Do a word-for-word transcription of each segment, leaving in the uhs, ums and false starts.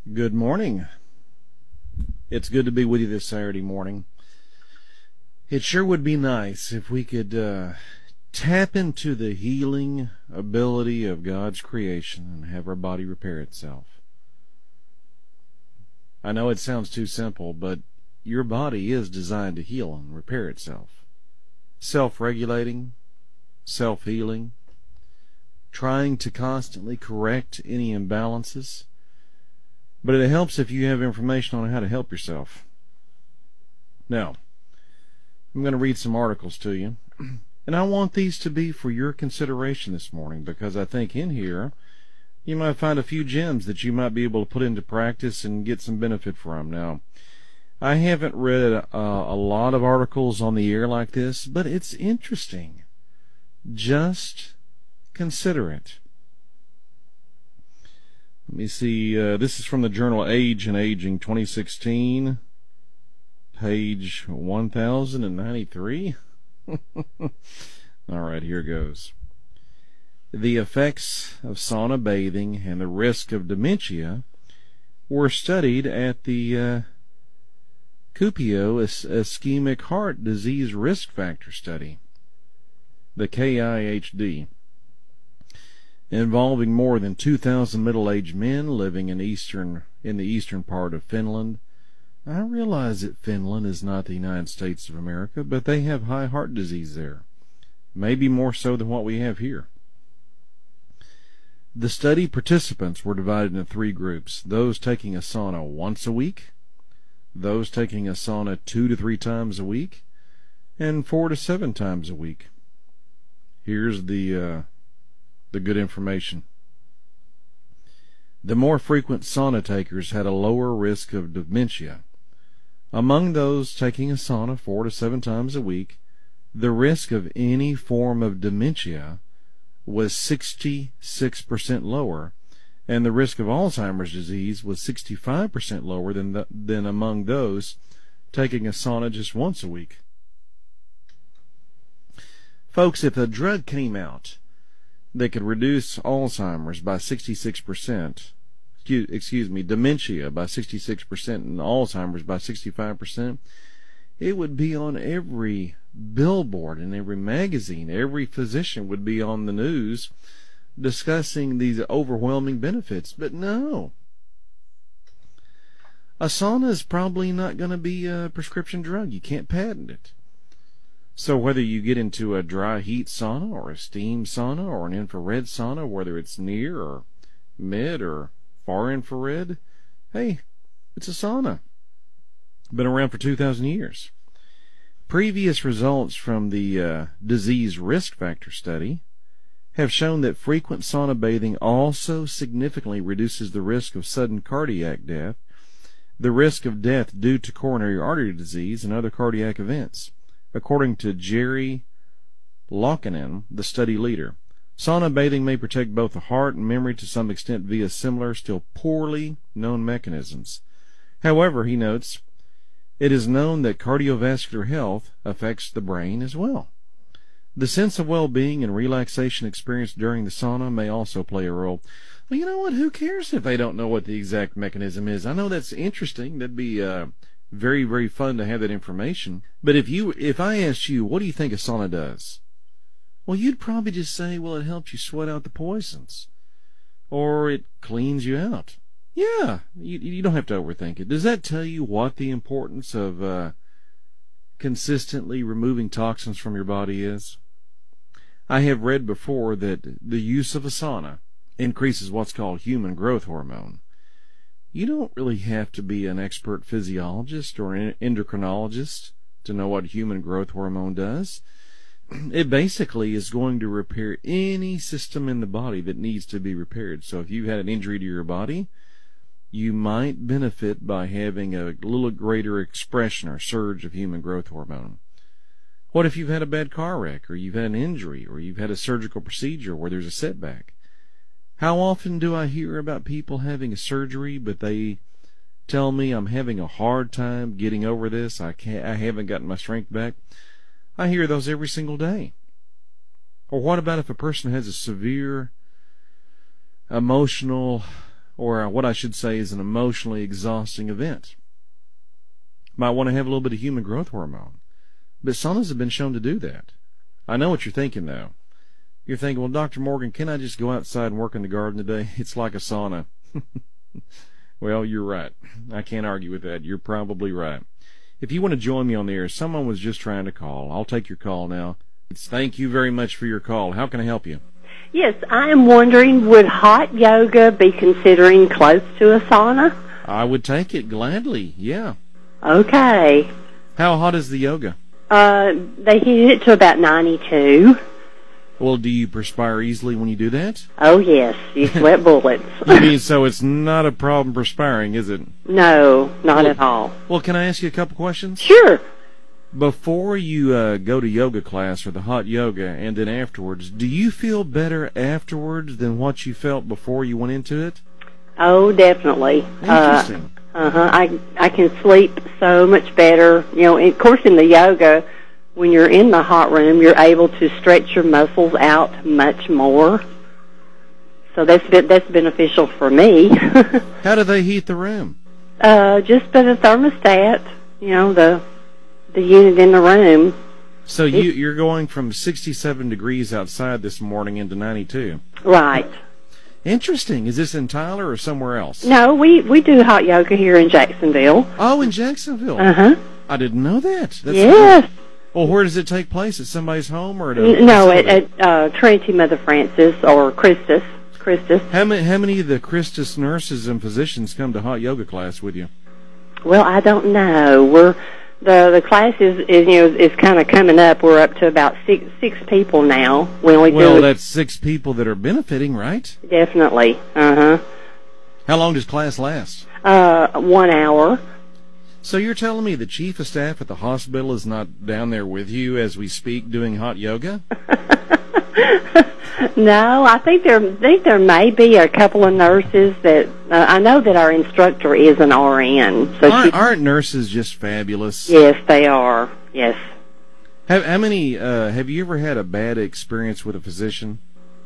Good morning. It's good to be with you this Saturday morning. It sure would be nice if we could uh, tap into the healing ability of God's creation and have our body repair itself. I know it sounds too simple, but your body is designed to heal and repair itself. Self-regulating, self-healing, trying to constantly correct any imbalances. But it helps if you have information on how to help yourself. Now, I'm going to read some articles to you, and I want these to be for your consideration this morning, because I think in here you might find a few gems that you might be able to put into practice and get some benefit from. Now, I haven't read uh, a lot of articles on the air like this, but it's interesting. Just consider it. Let me see, uh, this is from the journal Age and Aging twenty sixteen, page one thousand ninety-three. All right, here goes. The effects of sauna bathing and the risk of dementia were studied at the uh, Kuopio Ischemic Heart Disease Risk Factor Study, the K I H D. Involving more than two thousand middle-aged men living in eastern in the eastern part of Finland. I realize that Finland is not the United States of America, but they have high heart disease there, maybe more so than what we have here. The study participants were divided into three groups: those taking a sauna once a week, those taking a sauna two to three times a week, and four to seven times a week. Here's the uh, the good information. The more frequent sauna takers had a lower risk of dementia. Among those taking a sauna four to seven times a week, the risk of any form of dementia was sixty-six percent lower, and the risk of Alzheimer's disease was sixty-five percent lower than the, than among those taking a sauna just once a week. Folks, if a drug came out that could reduce Alzheimer's by sixty-six percent, excuse, excuse me, dementia by sixty-six percent and Alzheimer's by sixty-five percent, it would be on every billboard in every magazine. Every physician would be on the news discussing these overwhelming benefits. But no. A sauna is probably not going to be a prescription drug. You can't patent it. So whether you get into a dry heat sauna or a steam sauna or an infrared sauna, whether it's near or mid or far infrared, hey, it's a sauna. Been around for two thousand years. Previous results from the uh, disease risk factor study have shown that frequent sauna bathing also significantly reduces the risk of sudden cardiac death, the risk of death due to coronary artery disease, and other cardiac events. According to Jerry Laukkanen, the study leader, sauna bathing may protect both the heart and memory to some extent via similar, still poorly known mechanisms. However, he notes, it is known that cardiovascular health affects the brain as well. The sense of well-being and relaxation experienced during the sauna may also play a role. Well, you know what? Who cares if they don't know what the exact mechanism is? I know that's interesting. That'd be uh, very, very fun to have that information. But if you, if I asked you, what do you think a sauna does? Well, you'd probably just say, well, it helps you sweat out the poisons, or it cleans you out. Yeah, you, you don't have to overthink it. Does that tell you what the importance of uh, consistently removing toxins from your body is? I have read before that the use of a sauna increases what's called human growth hormone. You don't really have to be an expert physiologist or an endocrinologist to know what human growth hormone does. It basically is going to repair any system in the body that needs to be repaired. So if you had an injury to your body, you might benefit by having a little greater expression or surge of human growth hormone. What if you've had a bad car wreck, or you've had an injury, or you've had a surgical procedure where there's a setback? How often do I hear about people having a surgery, but they tell me, I'm having a hard time getting over this, I can't, I haven't gotten my strength back? I hear those every single day. Or what about if a person has a severe emotional or what I should say is an emotionally exhausting event. Might want to have a little bit of human growth hormone. But saunas have been shown to do that. I know what you're thinking, though. You're thinking, well, Doctor Morgan, can I just go outside and work in the garden today? It's like a sauna. Well, you're right. I can't argue with that. You're probably right. If you want to join me on the air, someone was just trying to call. I'll take your call now. Thank you very much for your call. How can I help you? Yes, I am wondering, would hot yoga be considering close to a sauna? I would take it gladly, yeah. Okay. How hot is the yoga? Uh, they heat it to about ninety-two. Well, do you perspire easily when you do that? Oh, yes. You sweat bullets. You mean so it's not a problem perspiring, is it? No, not well, at all. Well, can I ask you a couple questions? Sure. Before you uh, go to yoga class or the hot yoga and then afterwards, do you feel better afterwards than what you felt before you went into it? Oh, definitely. Interesting. Uh, uh-huh. I, I can sleep so much better. You know, of course, in the yoga, when you're in the hot room, you're able to stretch your muscles out much more. So that's been, that's beneficial for me. How do they heat the room? Uh, just put a thermostat, you know, the the unit in the room. So you, you're going from sixty-seven degrees outside this morning into ninety-two. Right. Interesting. Is this in Tyler or somewhere else? No, we, we do hot yoga here in Jacksonville. Oh, in Jacksonville. Uh-huh. I didn't know that. That's yes. Cool. Well, where does it take place? At somebody's home or at a N- No, at, facility? at uh, Trinity Mother Francis or Christus. Christus. How many, how many of the Christus nurses and physicians come to hot yoga class with you? Well, I don't know. We're the the class is, is you know is kind of coming up. We're up to about six six people now. We only Well, do that's six people that are benefiting, right? definitely. Uh huh. How long does class last? Uh, one hour. So you're telling me the chief of staff at the hospital is not down there with you as we speak doing hot yoga? No, I think there I think there may be a couple of nurses that uh, I know that our instructor is an R N. So Aren't, she, aren't nurses just fabulous? yes, they are. Yes. How, how many? Uh, have you ever had a bad experience with a physician?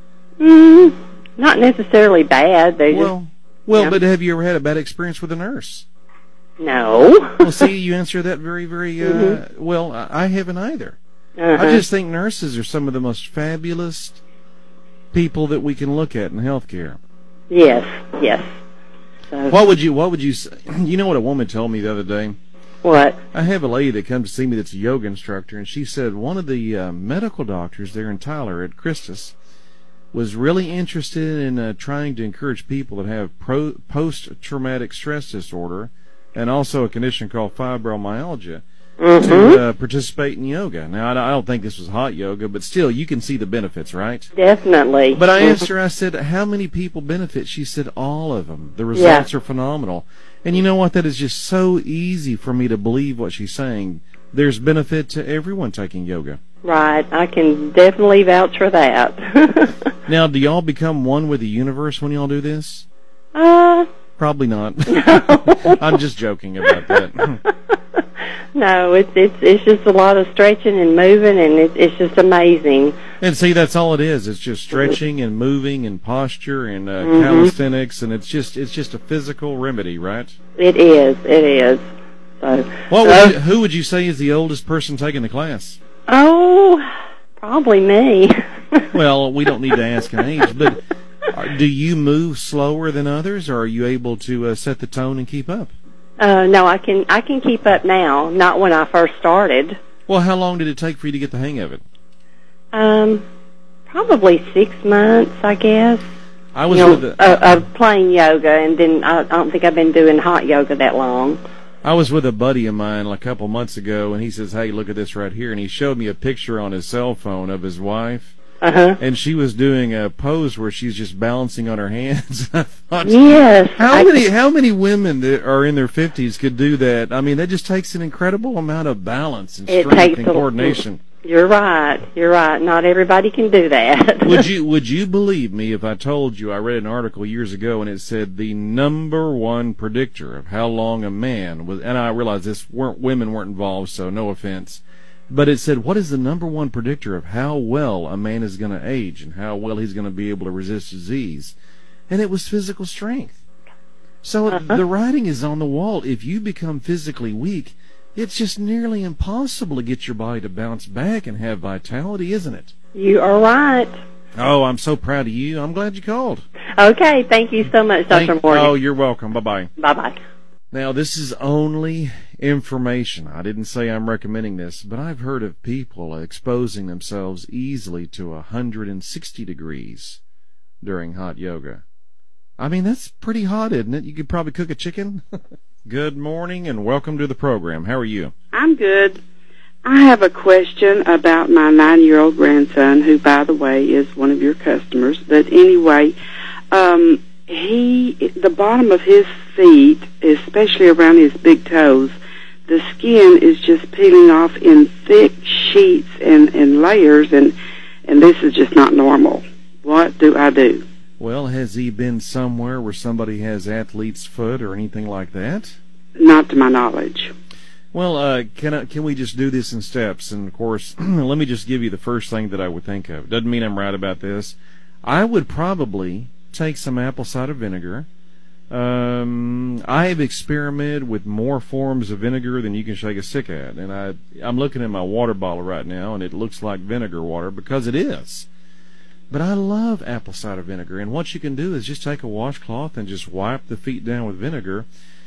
Mm, not necessarily bad. They Well, well, yeah. but have you ever had a bad experience with a nurse? just no. Well, see, you answer that very, very uh, Mhm. well. I, I haven't either. Uh-huh. I just think nurses are some of the most fabulous people that we can look at in healthcare. Yes, yes. So, What would you? What would you say? You know what a woman told me the other day? what? I have a lady that comes to see me that's a yoga instructor, and she said one of the uh, medical doctors there in Tyler at Christus was really interested in uh, trying to encourage people that have pro- post-traumatic stress disorder and also a condition called fibromyalgia Mm-hmm. to uh, participate in yoga. Now, I I don't think this was hot yoga, but still, you can see the benefits, right? Definitely. But I Mhm. asked her, I said, how many people benefit? She said, all of them. The results are phenomenal. And you know what? That is just so easy for me to believe what she's saying. There's benefit to everyone taking yoga. Right. I can definitely vouch for that. Now, do y'all become one with the universe when y'all do this? uh, Probably not. I'm just joking about that. no, it's it's it's just a lot of stretching and moving, and it's it's just amazing. And see, that's all it is. It's just stretching and moving and posture and uh, Mhm. calisthenics, and it's just it's just a physical remedy, right? It is. It is. So. What would uh, you, who would you say is the oldest person taking the class? Oh, probably me. Well, we don't need to ask an age, but are, do you move slower than others, or are you able to uh, set the tone and keep up? Uh, no, I can I can keep up now. Not when I first started. Well, how long did it take for you to get the hang of it? Um, probably six months, I guess. I was you know, with a, uh, of plain yoga, and then I, I don't think I've been doing hot yoga that long. I was with a buddy of mine a couple months ago, and he says, "Hey, look at this right here," and he showed me a picture on his cell phone of his wife. Uh huh. And she was doing a pose where she's just balancing on her hands. I thought, Yes. how I- many how many women that are in their fifties could do that? I mean, that just takes an incredible amount of balance and It strength takes and a- coordination. You're right. You're right. Not everybody can do that. Would you would you believe me if I told you I read an article years ago and it said the number one predictor of how long a man was, and I realize this weren't women weren't involved, so no offense. But it said, what is the number one predictor of how well a man is going to age and how well he's going to be able to resist disease? And it was physical strength. So Uh-huh. the writing is on the wall. If you become physically weak, it's just nearly impossible to get your body to bounce back and have vitality, isn't it? You are right. Oh, I'm so proud of you. I'm glad you called. Okay, thank you so much, Doctor Thank- Morgan. Oh, you're welcome. Bye-bye. Bye-bye. Now, this is only information. I didn't say I'm recommending this, but I've heard of people exposing themselves easily to one hundred sixty degrees during hot yoga. I mean, that's pretty hot, isn't it? You could probably cook a chicken. Good morning and welcome to the program. How are you? I'm good. I have a question about my nine-year-old grandson, who, by the way, is one of your customers. But anyway, um, he, the bottom of his feet, especially around his big toes, the skin is just peeling off in thick sheets and, and layers, and, and this is just not normal. What do I do? Well, has he been somewhere where somebody has athlete's foot or anything like that? Not to my knowledge. Well, uh, can I, can we just do this in steps? And, of course, let me just give you the first thing that I would think of. Doesn't mean I'm right about this. I would probably take some apple cider vinegar. Um, I have experimented with more forms of vinegar than you can shake a stick at. And I, I'm looking at my water bottle right now, and it looks like vinegar water because it is. But I love apple cider vinegar. And what you can do is just take a washcloth and just wipe the feet down with vinegar.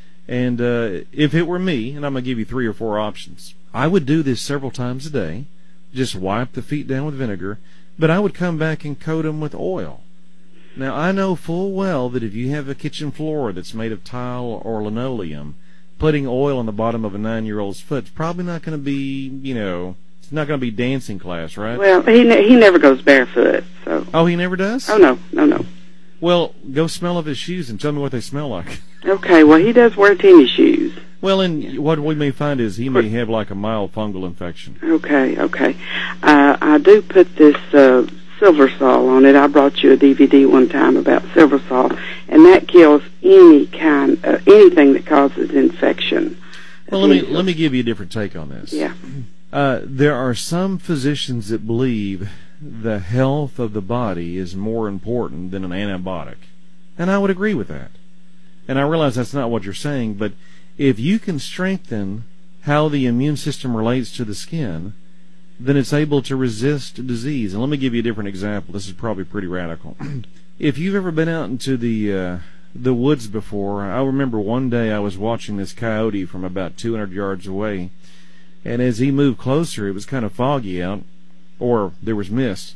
And uh, if it were me, and I'm going to give you three or four options, I would do this several times a day, just wipe the feet down with vinegar, but I would come back and coat them with oil. Now, I know full well that if you have a kitchen floor that's made of tile or linoleum, putting oil on the bottom of a nine-year-old's foot is probably not going to be, you know, it's not going to be dancing class, right? Well, he ne- he never goes barefoot, so... Oh, he never does? Oh, no, no, no. Well, go smell of his shoes and tell me what they smell like. Okay, well, he does wear tennis shoes. Well, and what we may find is he may have like a mild fungal infection. Okay, okay. Uh, I do put this uh, Silver Sol on it. I brought you a D V D one time about Silver Sol, and that kills any kind, uh, anything that causes infection. Well, let me let me give you a different take on this. Yeah. Uh, there are some physicians that believe the health of the body is more important than an antibiotic, and I would agree with that. And I realize that's not what you're saying, but if you can strengthen how the immune system relates to the skin, then it's able to resist disease. And let me give you a different example. This is probably pretty radical. If you've ever been out into the uh, the woods before, I remember one day I was watching this coyote from about two hundred yards away, and as he moved closer, it was kind of foggy out, or there was mist.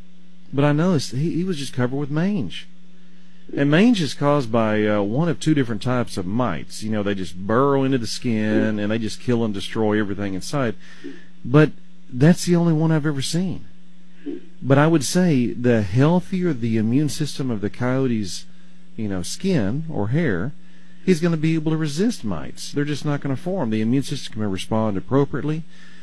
But I noticed he, he was just covered with mange. And mange is caused by uh, one of two different types of mites. You know, they just burrow into the skin, and they just kill and destroy everything in sight. But that's the only one I've ever seen. But I would say the healthier the immune system of the coyote's, you know, skin or hair, he's going to be able to resist mites. They're just not going to form. The immune system can respond appropriately.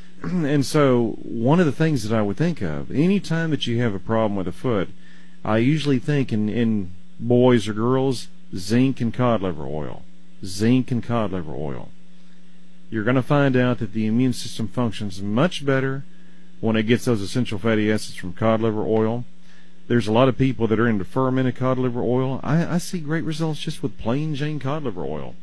And so one of the things that I would think of, any time that you have a problem with a foot, I usually think in, in boys or girls, zinc and cod liver oil. Zinc and cod liver oil. You're going to find out that the immune system functions much better when it gets those essential fatty acids from cod liver oil. There's a lot of people that are into fermented cod liver oil. I, I see great results just with plain Jane cod liver oil.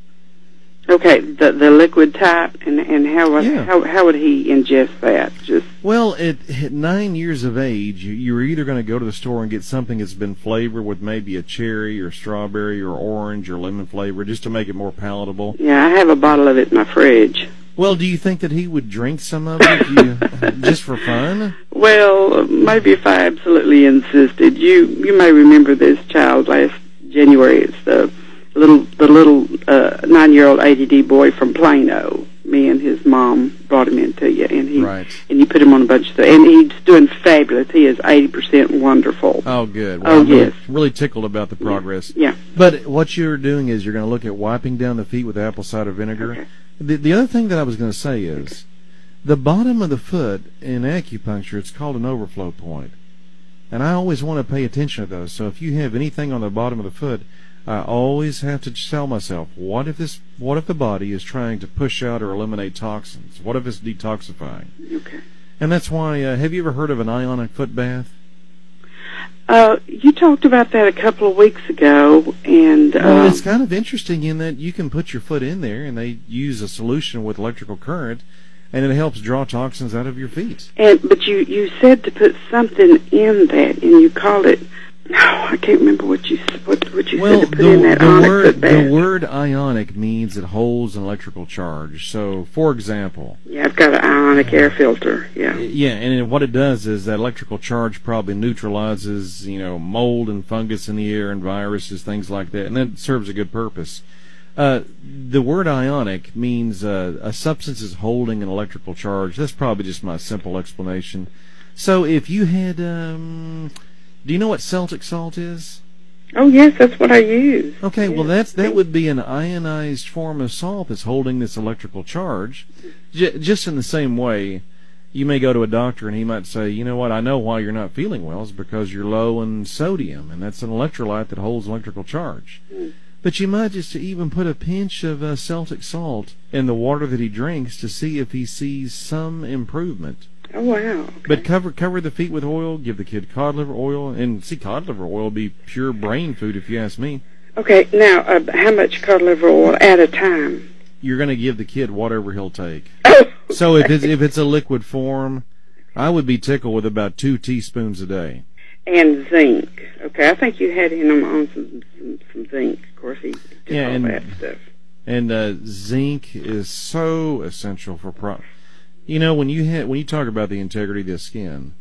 Okay, the the liquid type, and and how would Yeah. how how would he ingest that? Just Well, at, at nine years of age, you, you're either going to go to the store and get something that's been flavored with maybe a cherry or strawberry or orange or lemon flavor just to make it more palatable. yeah, I have a bottle of it in my fridge. Well, do you think that he would drink some of it you, just for fun? Well, maybe if I absolutely insisted. You you may remember this child last January. It's the little the little uh, nine-year-old A D D boy from Plano. Me and his mom brought him into you, and he Right. and you put him on a bunch of stuff, and he's doing fabulous. He is eighty percent wonderful. Oh, good. Well, Oh, I'm really, yes. really tickled about the progress. Yeah. But what you're doing is you're going to look at wiping down the feet with apple cider vinegar. Okay. The, the other thing that I was going to say is the bottom of the foot in acupuncture, it's called an overflow point. And I always want to pay attention to those. So if you have anything on the bottom of the foot, I always have to tell myself, what if this? What if the body is trying to push out or eliminate toxins? What if it's detoxifying? Okay. And that's why, uh, have you ever heard of an ionic foot bath? Uh, you talked about that a couple of weeks ago, and Well, um, it's kind of interesting in that you can put your foot in there, and they use a solution with electrical current, and it helps draw toxins out of your feet. and but you you said to put something in that, and you called it. No, I can't remember what you what what you Well, said to put the, in that the onyx word at that. the word ionic means it holds an electrical charge. So, for example, Yeah, I've got an ionic air filter. Yeah. yeah, and what it does is that electrical charge probably neutralizes, you know, mold and fungus in the air and viruses, things like that, and that serves a good purpose. Uh, the word ionic means uh, a substance is holding an electrical charge. That's probably just my simple explanation. So, if you had, um, do you know what Celtic salt is? Oh yes, that's what I use. Okay, well Yeah. that's that would be an ionized form of salt that's holding this electrical charge. J- just in the same way, you may go to a doctor and he might say, you know what, I know why you're not feeling well is because you're low in sodium, and that's an electrolyte that holds electrical charge. Mm. But you might just even put a pinch of uh, Celtic salt in the water that he drinks to see if he sees some improvement. Oh wow. Okay. But cover cover the feet with oil, give the kid cod liver oil, and see, cod liver oil would be pure brain food if you ask me. Okay, now uh, how much cod liver oil at a time? You're going to give the kid whatever he'll take. Oh, So if it's if it's a liquid form, I would be tickled with about two teaspoons a day. and zinc. Okay, I think you had him on some some, some zinc. Of course, he did Yeah, all and- that stuff. And uh, zinc is so essential for pro. You know, when you ha- when you talk about the integrity of the skin,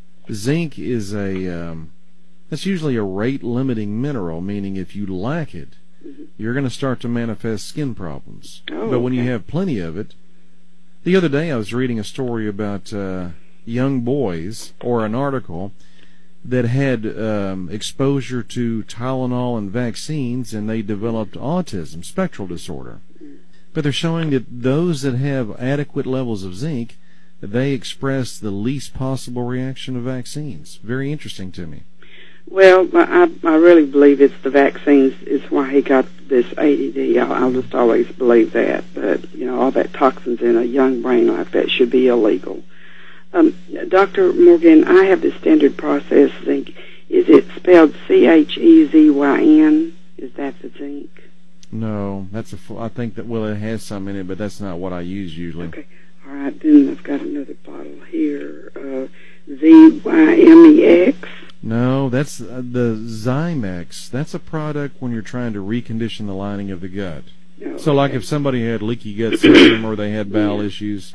zinc is a um, that's usually a rate limiting mineral, meaning if you lack it, Mhm. you're going to start to manifest skin problems. Oh, but when you okay. have plenty of it, the other day I was reading a story about uh, young boys, or an article that had um, exposure to Tylenol and vaccines, and they developed autism spectral disorder. But they're showing that those that have adequate levels of zinc, they express the least possible reaction to vaccines. Very interesting to me. Well, I, I really believe it's the vaccines is why he got this A D D. I'll, I'll just always believe that. But, you know, all that toxins in a young brain like that should be illegal. Um, Doctor Morgan, I have the standard process zinc. Is it spelled C H E Z Y N? Is that the zinc? No, that's a. Full, I think that well, it has some in it, but that's not what I use usually. Okay. All right. Then I've got another bottle here. Uh, Z Y M E X. No, that's uh, the Zymex. That's a product when you're trying to recondition the lining of the gut. Oh, So, like okay. if somebody had leaky gut syndrome or they had bowel issues.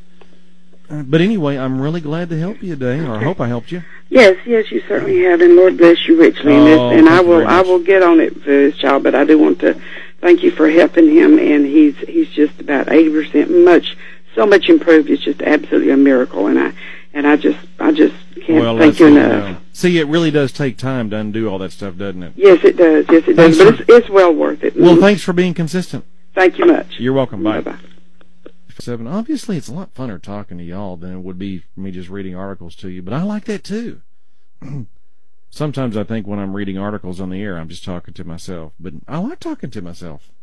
Uh, But anyway, I'm really glad to help you today, or I Okay. hope I helped you. Yes, yes, you certainly have, and Lord bless you richly. in this. Oh, and I thank you will, very I much. will get on it for this child. But I do want to thank you for helping him, and he's he's just about eighty percent, much so much improved. It's just absolutely a miracle, and I and I just I just can't Well, thank that's you what, enough. uh, See, it really does take time to undo all that stuff, doesn't it? Yes, it does. Yes, it Thanks does. But for- it's it's well worth it. Well, thanks for being consistent. Thank you much. You're welcome. Bye. Bye-bye. Seven. Obviously, it's a lot funner talking to y'all than it would be for me just reading articles to you, but I like that too. Sometimes I think when I'm reading articles on the air, I'm just talking to myself, but I like talking to myself.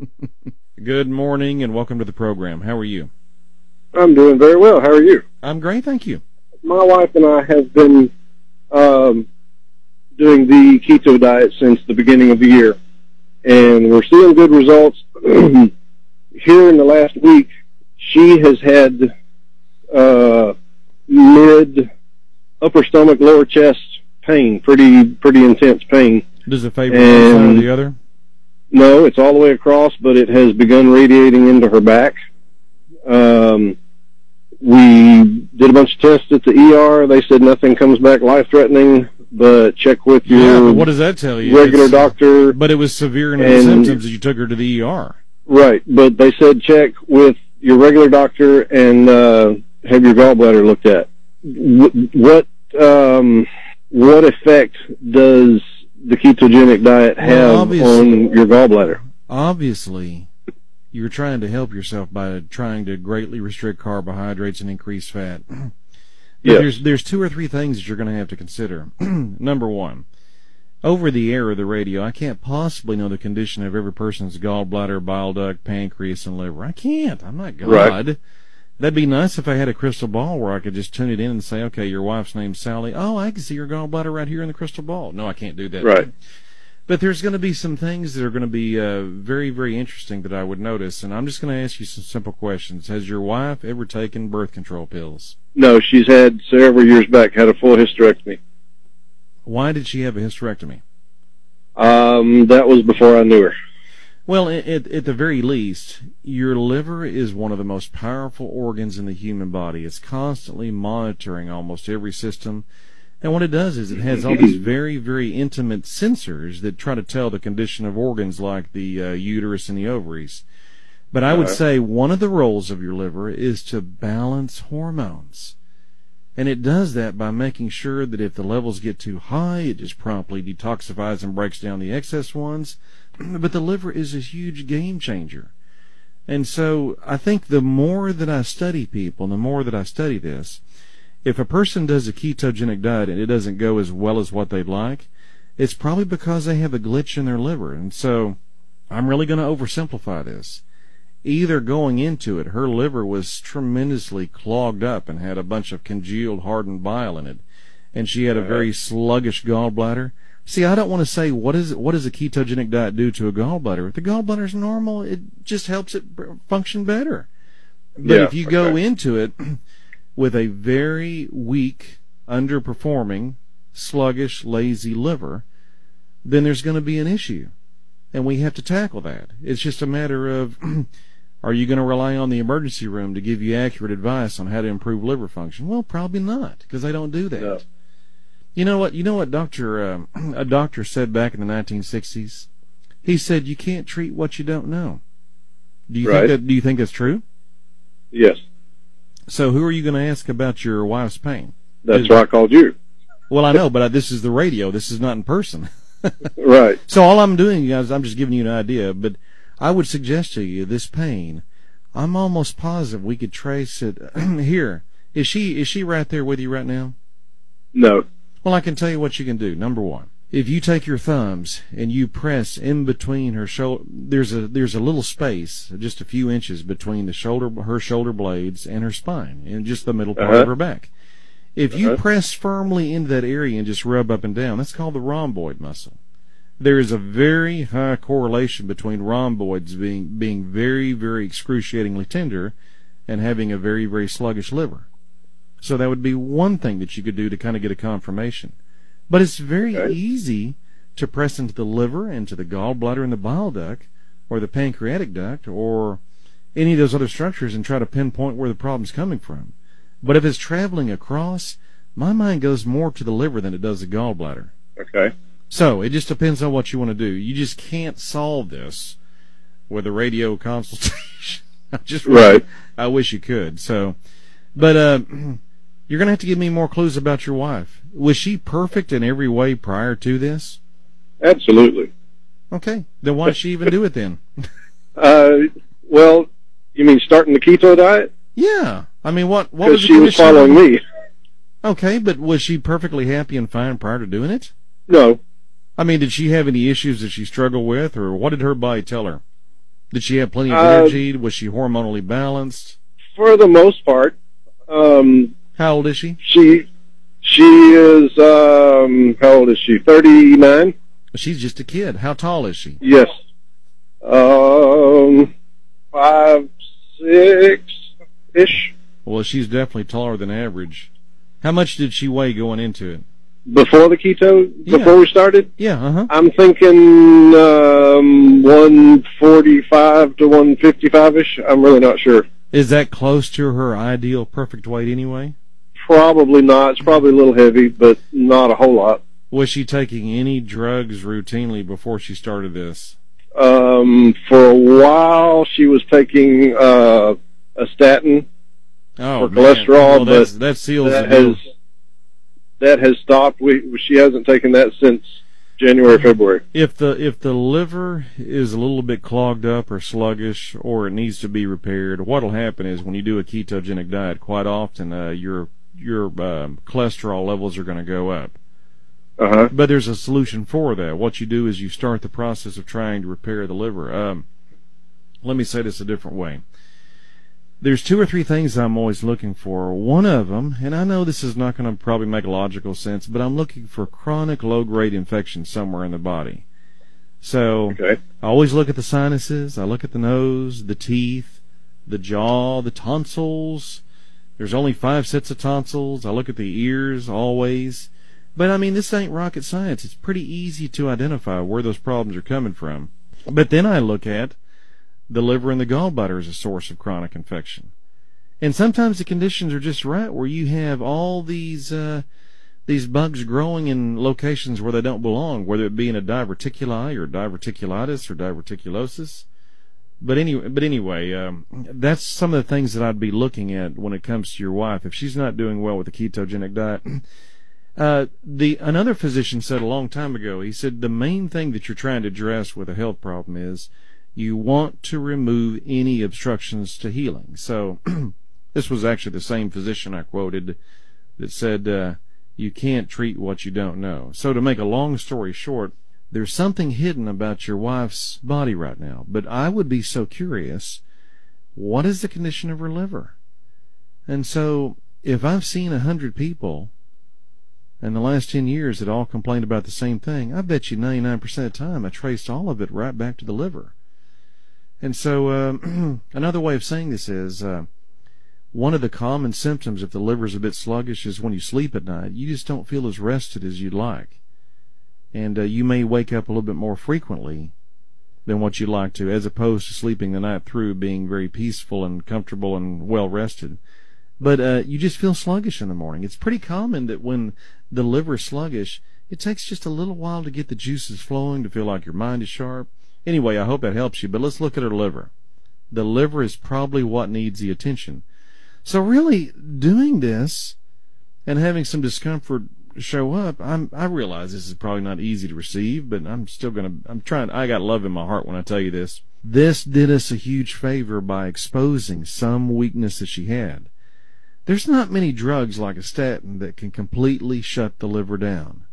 Good morning and welcome to the program. How are you? I'm doing very well. How are you? I'm great, thank you. My wife and I have been um, doing the keto diet since the beginning of the year, and we're seeing good results. Here in the last week, she has had uh, mid, upper stomach, lower chest pain, pretty pretty intense pain. Does it favor one side or And- the other? No, it's all the way across, but it has begun radiating into her back. Um, we did a bunch of tests at the E R. They said nothing comes back life-threatening, but check with your Yeah, but what does that tell you? regular It's- doctor. But it was severe enough And- symptoms that you took her to the E R. Right, but they said check with your regular doctor and uh, have your gallbladder looked at. Wh- What um, what effect does the ketogenic diet Well, have obviously- on your gallbladder? Obviously, you're trying to help yourself by trying to greatly restrict carbohydrates and increase fat. But Yes. there's there's two or three things that you're going to have to consider. Number one, over the air or the radio, I can't possibly know the condition of every person's gallbladder, bile duct, pancreas, and liver. I can't. I'm not God. Right. That'd be nice if I had a crystal ball where I could just tune it in and say, okay, your wife's name's Sally. Oh, I can see your gallbladder right here in the crystal ball. No, I can't do that. Right. But there's going to be some things that are going to be uh, very, very interesting that I would notice, and I'm just going to ask you some simple questions. Has your wife ever taken birth control pills? No, she's had several years back had a full hysterectomy. Why did she have a hysterectomy? Um, that was before I knew her. Well, at, at the very least, your liver is one of the most powerful organs in the human body. It's constantly monitoring almost every system. And what it does is it has all these very, very intimate sensors that try to tell the condition of organs like the uh, uterus and the ovaries. But I would Uh-huh. say one of the roles of your liver is to balance hormones. And it does that by making sure that if the levels get too high, it just promptly detoxifies and breaks down the excess ones. But the liver is a huge game changer. And so I think the more that I study people, and the more that I study this, if a person does a ketogenic diet and it doesn't go as well as what they'd like, it's probably because they have a glitch in their liver. And so I'm really going to oversimplify this. Either going into it, her liver was tremendously clogged up and had a bunch of congealed, hardened bile in it, and she had a very sluggish gallbladder. See, I don't want to say what is what does a ketogenic diet do to a gallbladder. If the gallbladder's normal, it just helps it function better. But Yeah, if you go okay. into it with a very weak, underperforming, sluggish, lazy liver, then there's going to be an issue. And we have to tackle that. It's just a matter of, are you going to rely on the emergency room to give you accurate advice on how to improve liver function? Well, probably not, because they don't do that. No. You know what? You know what doctor uh, a doctor said back in the nineteen sixties? He said, you can't treat what you don't know. Do you Right. think that, do you think that's true? Yes. So who are you going to ask about your wife's pain? That's why I called you. Well, I know, but uh, this is the radio. This is not in person. Right. So all I'm doing, you guys, I'm just giving you an idea, but I would suggest to you this pain, I'm almost positive we could trace it here. Is she is she right there with you right now? No. Well, I can tell you what you can do. Number one, if you take your thumbs and you press in between her shoulder, there's a there's a little space, just a few inches between the shoulder her shoulder blades and her spine, in just the middle part Uh-huh. of her back. If you Uh-huh. press firmly into that area and just rub up and down, that's called the rhomboid muscle. There is a very high correlation between rhomboids being being very, very excruciatingly tender and having a very, very sluggish liver. So that would be one thing that you could do to kind of get a confirmation. But it's very Okay. easy to press into the liver, into the gallbladder and the bile duct, or the pancreatic duct, or any of those other structures and try to pinpoint where the problem's coming from. But if it's traveling across, my mind goes more to the liver than it does the gallbladder. Okay. So it just depends on what you want to do. You just can't solve this with a radio consultation. I just wish, Right. I wish you could. So, but uh, you're gonna have to give me more clues about your wife. Was she perfect in every way prior to this? Absolutely. Okay, then why did she even do it then? Uh, well, you mean starting the keto diet? Yeah, I mean, what what Because was the she was condition? following me. Okay, but was she perfectly happy and fine prior to doing it? No. I mean, did she have any issues that she struggled with, or what did her body tell her? Did she have plenty of Uh, energy? Was she hormonally balanced? For the most part, um, How old is she? she she is um, how old is she? thirty-nine. She's just a kid. How tall is she? Yes. Um, five six ish. Well, she's definitely taller than average. How much did she weigh going into it? Before the keto, Yeah. before we started, Yeah, uh-huh. I'm thinking um, one forty-five to one fifty-five ish. I'm really not sure. Is that close to her ideal perfect weight anyway? Probably not. It's probably a little heavy, but not a whole lot. Was she taking any drugs routinely before she started this? Um, for a while, she was taking uh, a statin Oh, for man. cholesterol, Well, that's, but that seals that the deal. has that has stopped. We she hasn't taken that since January, February. If the if the liver is a little bit clogged up or sluggish, or it needs to be repaired, what'll happen is when you do a ketogenic diet, quite often uh, your your um, cholesterol levels are going to go up. Uh huh. But there's a solution for that. What you do is you start the process of trying to repair the liver. Um, let me say this a different way. there's two or three things I'm always looking for. One of them, and I know this is not going to probably make logical sense, but I'm looking for chronic low-grade infection somewhere in the body. So Okay. I always look at the sinuses, I look at the nose, the teeth, the jaw, the tonsils. There's only five sets of tonsils. I look at the ears always. But, I mean, this ain't rocket science. It's pretty easy to identify where those problems are coming from. But then I look at the liver and the gallbladder as a source of chronic infection. And sometimes the conditions are just right where you have all these uh, these bugs growing in locations where they don't belong, whether it be in a diverticuli or diverticulitis or diverticulosis. But anyway, but anyway, um, that's some of the things that I'd be looking at when it comes to your wife. If she's not doing well with the ketogenic diet, uh, the another physician said a long time ago, he said the main thing that you're trying to address with a health problem is you want to remove any obstructions to healing. So this was actually the same physician I quoted that said uh, you can't treat what you don't know. So to make a long story short, there's something hidden about your wife's body right now. But I would be so curious, what is the condition of her liver? And so if I've seen a hundred people in the last ten years that all complained about the same thing, I bet you ninety-nine percent of the time I traced all of it right back to the liver. And so um, another way of saying this is uh, one of the common symptoms if the liver's a bit sluggish is when you sleep at night, you just don't feel as rested as you'd like. And uh, you may wake up a little bit more frequently than what you'd like to, as opposed to sleeping the night through being very peaceful and comfortable and well rested. But uh, you just feel sluggish in the morning. It's pretty common that when the liver is sluggish, it takes just a little while to get the juices flowing, to feel like your mind is sharp. Anyway, I hope that helps you, but let's look at her liver. The liver is probably what needs the attention. So really, doing this and having some discomfort show up, I'm, I realize this is probably not easy to receive, but I'm still going to, I'm trying, I got love in my heart when I tell you this. This did us a huge favor by exposing some weakness that she had. There's not many drugs like a statin that can completely shut the liver down.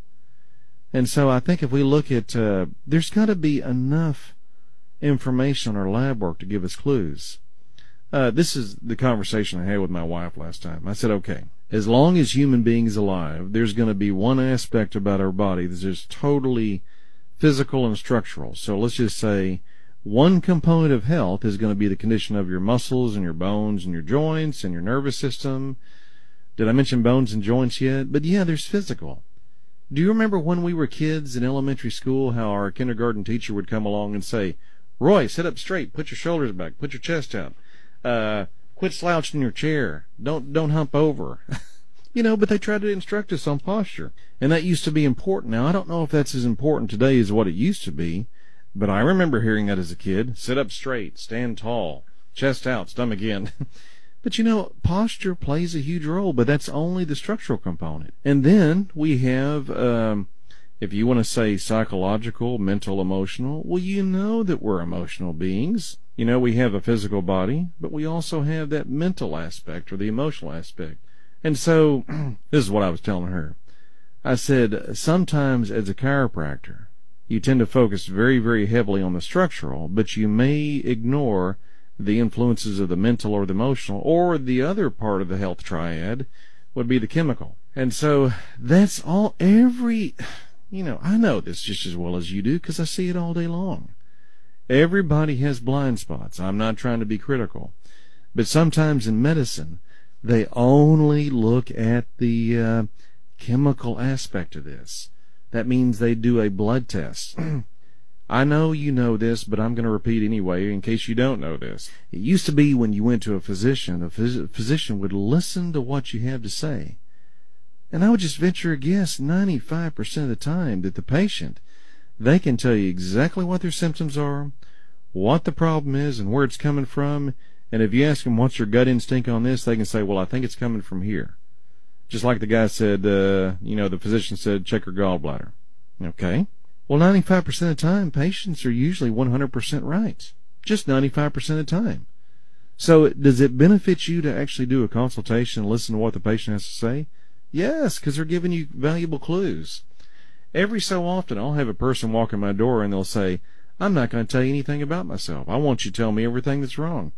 And so I think if we look at, uh, there's got to be enough information on our lab work to give us clues. Uh, this is the conversation I had with my wife last time. I said, okay, as long as human beings alive, there's going to be one aspect about our body that's just totally physical and structural. So let's just say one component of health is going to be the condition of your muscles and your bones and your joints and your nervous system. Did I mention bones and joints yet? But yeah, there's physical. Do you remember when we were kids in elementary school how our kindergarten teacher would come along and say, Roy, sit up straight, put your shoulders back, put your chest out, uh, quit slouching in your chair, don't don't hump over. You know, but they tried to instruct us on posture. And that used to be important. Now, I don't know if that's as important today as what it used to be, but I remember hearing that as a kid. Sit up straight, stand tall, chest out, stomach in. But, you know, posture plays a huge role, but that's only the structural component. And then we have, um, if you want to say psychological, mental, emotional, well, you know that we're emotional beings. You know, we have a physical body, but we also have that mental aspect or the emotional aspect. And so, this is what I was telling her. I said, sometimes as a chiropractor, you tend to focus very, very heavily on the structural, but you may ignore the influences of the mental or the emotional, or the other part of the health triad would be the chemical. And so that's all, every, you know, I know this just as well as you do because I see it all day long. Everybody has blind spots. I'm not trying to be critical. But sometimes in medicine, they only look at the uh, chemical aspect of this. That means they do a blood test. I know you know this, but I'm going to repeat anyway in case you don't know this. It used to be when you went to a physician, a phys- physician would listen to what you have to say. And I would just venture a guess ninety-five percent of the time that the patient, they can tell you exactly what their symptoms are, what the problem is, and where it's coming from. And if you ask them, what's your gut instinct on this, they can say, well, I think it's coming from here. Just like the guy said, uh, you know, the physician said, check your gallbladder. Okay. Well, ninety-five percent of the time, patients are usually one hundred percent right. Just ninety-five percent of the time. So does it benefit you to actually do a consultation and listen to what the patient has to say? Yes, because they're giving you valuable clues. Every so often, I'll have a person walk in my door and they'll say, I'm not going to tell you anything about myself. I want you to tell me everything that's wrong.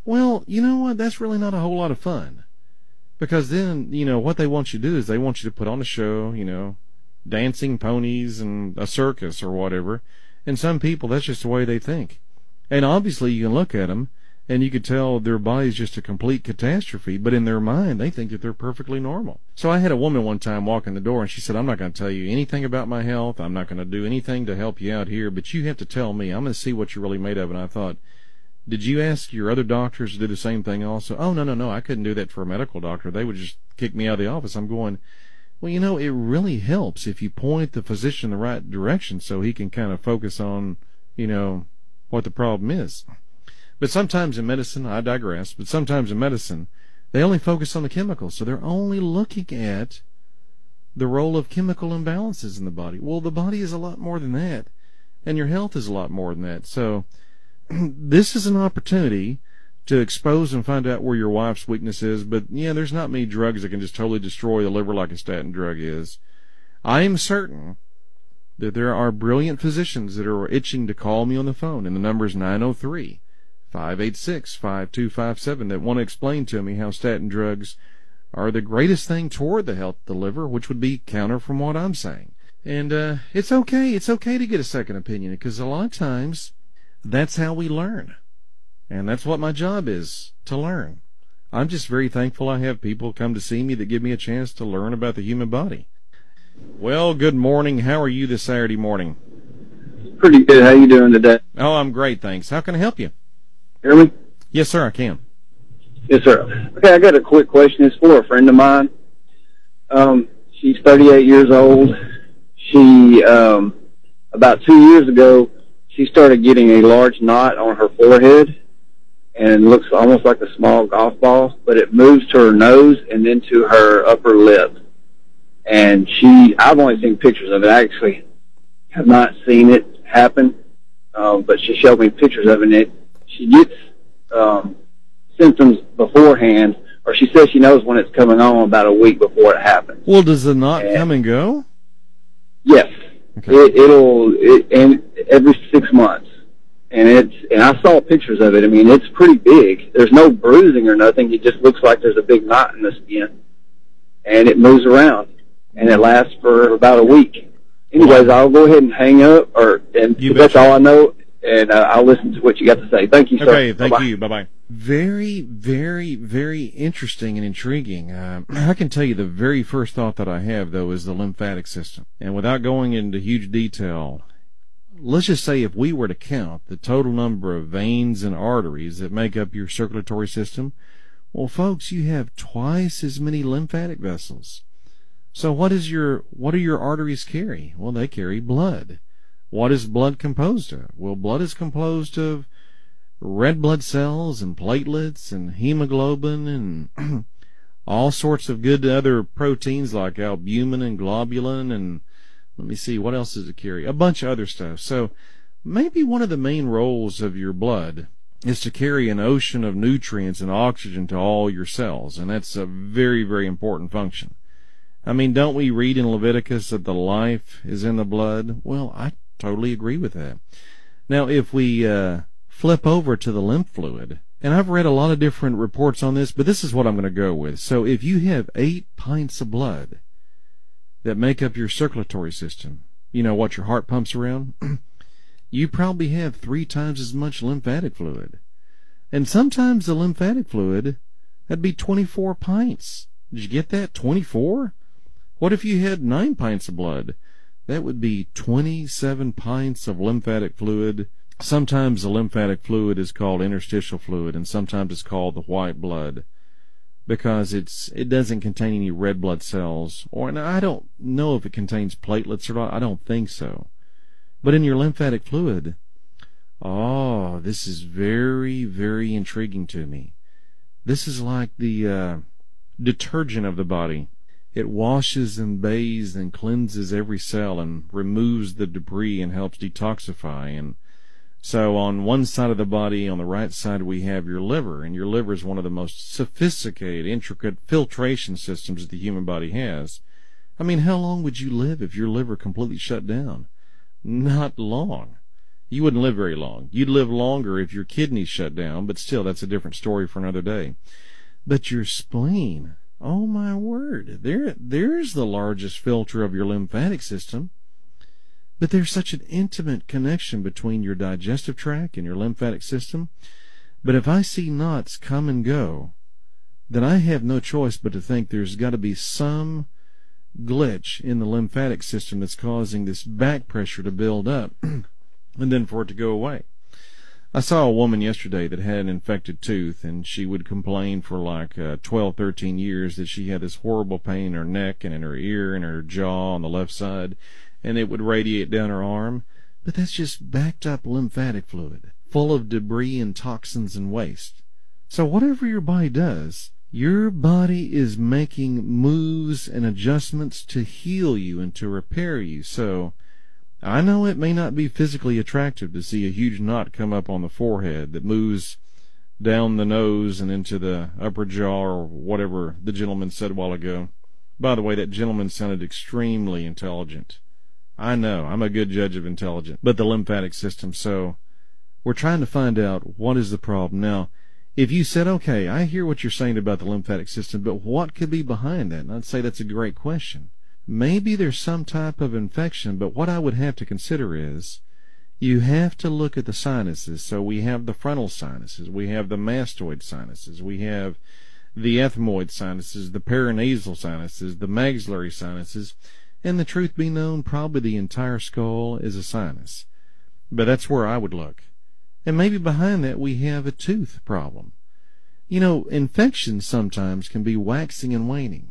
Well, you know what? That's really not a whole lot of fun. Because then, you know, what they want you to do is they want you to put on a show, you know, dancing ponies and a circus or whatever. And some people, that's just the way they think. And obviously you can look at them and you could tell their body's just a complete catastrophe, but in their mind they think that they're perfectly normal. So I had a woman one time walk in the door and she said, I'm not going to tell you anything about my health. I'm not going to do anything to help you out here, but you have to tell me. I'm going to see what you're really made of. And I thought, did you ask your other doctors to do the same thing also? Oh, no, no, no, I couldn't do that for a medical doctor. They would just kick me out of the office. I'm going, well, you know, it really helps if you point the physician in the right direction so he can kind of focus on, you know, what the problem is. But sometimes in medicine, I digress, but sometimes in medicine, they only focus on the chemicals. So they're only looking at the role of chemical imbalances in the body. Well, the body is a lot more than that, and your health is a lot more than that. So this is an opportunity to expose and find out where your wife's weakness is. But, yeah, there's not many drugs that can just totally destroy the liver like a statin drug is. I am certain that there are brilliant physicians that are itching to call me on the phone, and the number is nine oh three, five eight six, five two five seven, that want to explain to me how statin drugs are the greatest thing toward the health of the liver, which would be counter from what I'm saying. And uh, it's okay. It's okay to get a second opinion, because a lot of times that's how we learn. And that's what my job is, to learn. I'm just very thankful I have people come to see me that give me a chance to learn about the human body. Well, good morning. How are you this Saturday morning? Pretty good. How you doing today? Oh, I'm great, thanks. How can I help you? Hear me? Yes, sir, I can. Yes, sir. Okay, I got a quick question. It's for a friend of mine. Um, she's thirty-eight years old. She, um, about two years ago, she started getting a large knot on her forehead, and it looks almost like a small golf ball, but it moves to her nose and then to her upper lip. And she, I've only seen pictures of it. I actually have not seen it happen, um, but she showed me pictures of it. And it she gets um, symptoms beforehand, or she says she knows when it's coming on about a week before it happens. Well, does the knot and, come and go? Yes. Okay. It, it'll, it, and every six months. And it's, and I saw pictures of it. I mean, it's pretty big. There's no bruising or nothing. It just looks like there's a big knot in the skin. And it moves around. And it lasts for about a week. Anyways, I'll go ahead and hang up, or and that's all I know, and uh, I'll listen to what you got to say. Thank you, sir. Okay, thank Bye-bye. you. Bye-bye. Very, very, very interesting and intriguing. Uh, I can tell you the very first thought that I have, though, is the lymphatic system. And without going into huge detail, let's just say if we were to count the total number of veins and arteries that make up your circulatory system, well, folks, you have twice as many lymphatic vessels. So what is your what do your arteries carry? Well, they carry blood. What is blood composed of? Well, blood is composed of red blood cells and platelets and hemoglobin and all sorts of good other proteins like albumin and globulin, and let me see, what else does it carry? A bunch of other stuff. So maybe one of the main roles of your blood is to carry an ocean of nutrients and oxygen to all your cells, and that's a very, very important function. I mean, don't we read in Leviticus that the life is in the blood? Well, I totally agree with that. Now, if we uh, flip over to the lymph fluid, and I've read a lot of different reports on this, but this is what I'm going to go with. So if you have eight pints of blood that make up your circulatory system, you know, what your heart pumps around, you probably have three times as much lymphatic fluid. And sometimes the lymphatic fluid, that'd be twenty-four pints. Did you get that? twenty-four? What if you had nine pints of blood? That would be twenty-seven pints of lymphatic fluid. Sometimes the lymphatic fluid is called interstitial fluid, and sometimes it's called the white blood, because it's it doesn't contain any red blood cells. Or and I don't know if it contains platelets or not. I don't think so. But in your lymphatic fluid, oh, this is very, very intriguing to me. This is like the uh, detergent of the body. It washes and bathes and cleanses every cell and removes the debris and helps detoxify. And so on one side of the body, on the right side, we have your liver, and your liver is one of the most sophisticated, intricate filtration systems that the human body has. I mean, how long would you live if your liver completely shut down? Not long. You wouldn't live very long. You'd live longer if your kidneys shut down, but still, that's a different story for another day. But your spleen, oh my word, there, there's the largest filter of your lymphatic system. But there's such an intimate connection between your digestive tract and your lymphatic system. But if I see knots come and go, then I have no choice but to think there's got to be some glitch in the lymphatic system that's causing this back pressure to build up and then for it to go away. I saw a woman yesterday that had an infected tooth, and she would complain for like uh, twelve, thirteen years that she had this horrible pain in her neck and in her ear and her jaw on the left side, and it would radiate down her arm. But that's just backed up lymphatic fluid, full of debris and toxins and waste. So whatever your body does, your body is making moves and adjustments to heal you and to repair you. So I know it may not be physically attractive to see a huge knot come up on the forehead that moves down the nose and into the upper jaw, or whatever the gentleman said a while ago. By the way, that gentleman sounded extremely intelligent. I know, I'm a good judge of intelligence, but the lymphatic system. So we're trying to find out what is the problem. Now, if you said, okay, I hear what you're saying about the lymphatic system, but what could be behind that? And I'd say that's a great question. Maybe there's some type of infection, but what I would have to consider is you have to look at the sinuses. So we have the frontal sinuses, we have the mastoid sinuses, we have the ethmoid sinuses, the paranasal sinuses, the maxillary sinuses, and the truth be known, probably the entire skull is a sinus. But that's where I would look. And maybe behind that we have a tooth problem. You know, infections sometimes can be waxing and waning.